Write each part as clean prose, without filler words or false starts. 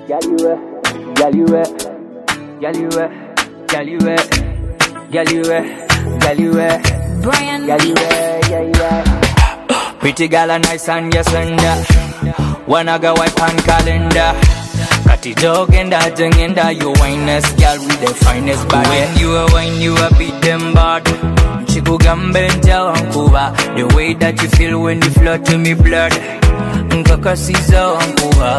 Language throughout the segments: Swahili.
Girl you wet, girl you wet, girl you wet, girl you wet, girl you wet, girl you wet, Brian, girl you wet, yeah. Pretty girl a nice and yes and wanna go wipe on calendar. Got it jog and that thing and that you winest girl with the finest body. When you a wine, you a beat them bad. Chiku gambe nja wankuba. The way that you feel when you flow to me blood. Nkaka siza wankuba.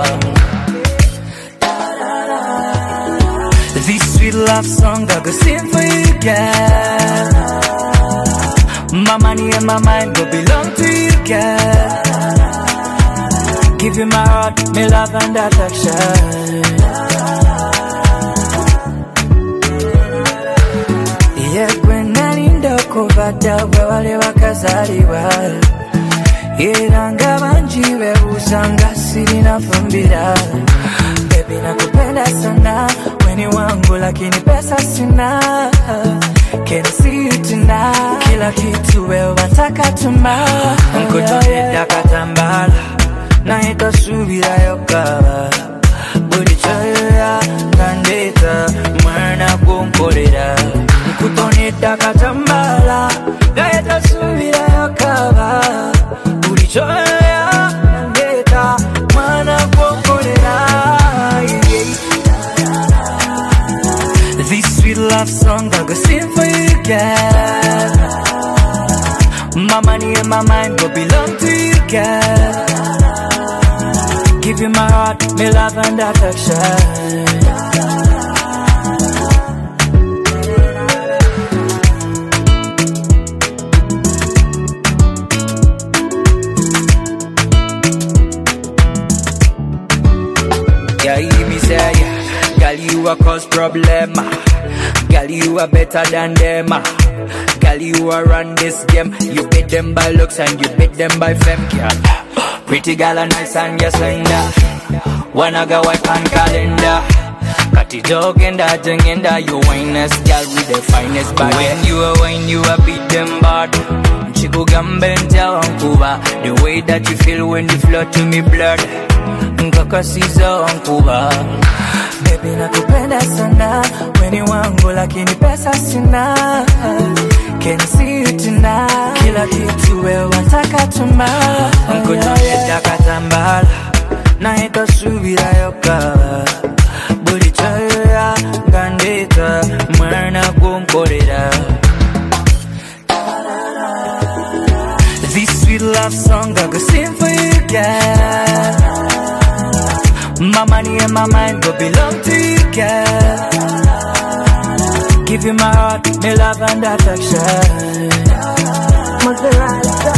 This sweet love song I go sing for you, girl. My money and my mind go belong to you, girl. Give you my heart, my love and affection. Yeah, when I need to cover the wale wakazaliwa. Iranga banjiwe usanga sirina fumbira. Baby nakupenda sana, weni wangu lakini pesa sina. Can I see you tonight? Kila kitu wewe wataka tuma. Nkutonye katambala na itasubira yokaba. Buli choya kandeta mwana kunkolera. Nkutonye katambala na itasubira yokaba. Buli choya kandeta mwana kunkolera. This sweet love song I go sing for you, girl. My money and my mind go belong to you, girl. Give you my heart, my love and affection. Yeah, hear me say, girl, you a cause problem. Girl, you are better than them. Girl, you are run this game. You beat them by looks and you beat them by femme, girl. Pretty girl and nice and yes and wanna go wipe on calendar. Got it dog and that thing and that you winest girl with the finest body. When you a wine, you a beat them bad. Chiku gambe nja wankuba. The way that you feel when you flow to me blood. Nkaka siza wankuba. Baby nakupenda sana, weni wangu lakini pesa sina. Can I see you tonight? Kila kitu wewe wataka tuma. Nkutonye katambala na itasubira yokaba. Buli choya kandeta mwana kunkolera. This sweet love song I go sing for you, girl. My money and my mind go belong to you, girl. Give you my heart, my love and affection.